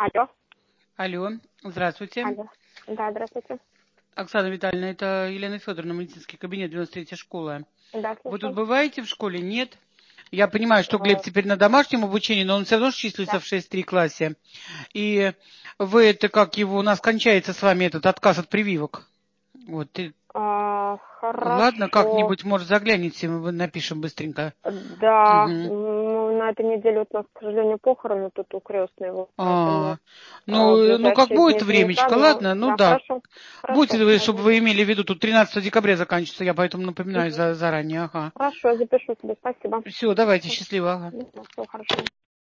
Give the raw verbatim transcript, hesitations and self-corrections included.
Алло. Алло, здравствуйте. Алло. Да, здравствуйте. Оксана Витальевна, это Елена Федоровна, медицинский кабинет, девяносто третья школа. Да, Вы тут слушаю. бываете в школе? Нет? Я понимаю, что Глеб Э, теперь на домашнем обучении, но он все равно числится Да. в шесть три классе. И вы это как его, у нас кончается с вами этот отказ от прививок. Вот, и- А, ладно, Хорошо. как-нибудь, может, загляните, мы напишем быстренько. Да, Мгм. ну, на этой неделе вот у нас, к сожалению, похороны тут у крестной его, поэтому А, а, в ну, ну, как ближайшие дни будет это никак, времечко, но ладно, ну да, да. хорошо. Будьте Хорошо. вы, чтобы вы Возможно. имели в виду, тут тринадцатого декабря заканчивается, я поэтому напоминаю Мгм. за, заранее, ага. Хорошо, запишу себе. Спасибо. Все, давайте, счастливо, ага. Все хорошо.